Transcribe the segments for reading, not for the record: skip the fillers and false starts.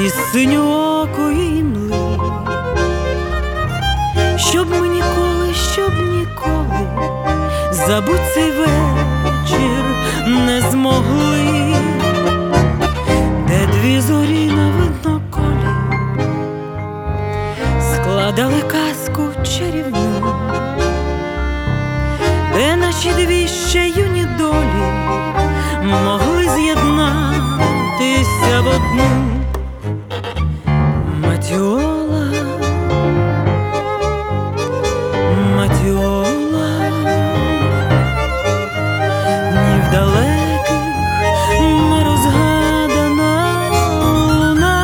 і синьоокої мли, щоб ми ніколи забудь цей вечір не змогли, де дві зорі на видноколі складали казку чарівну, де наші дві ще юні долі могли з'єднатися в одну. Матіола, матіола, ні в далеких нерозгадана луна.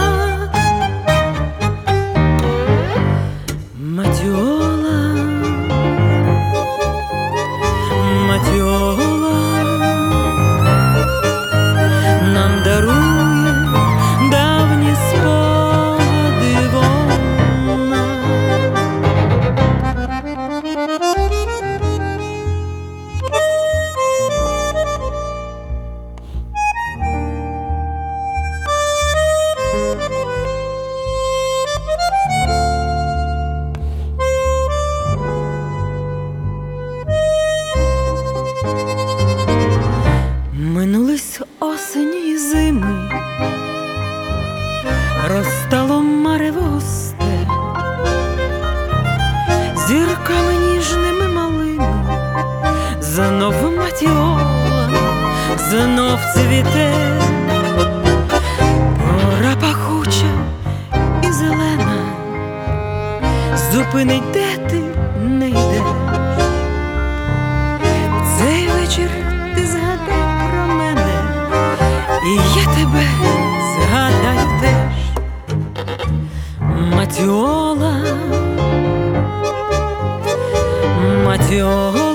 Матіола, матіола нам дарує давні спогади вона. Минулись осені й зими, розтало марево густе, зірками ніжними малими, знов матіола, знов цвіте. Пора пахуча і зелена, зупинить, де ти не йдеш. Цей вечір ти згадай про мене, і я тебе згадаю теж. Матіола, матіола,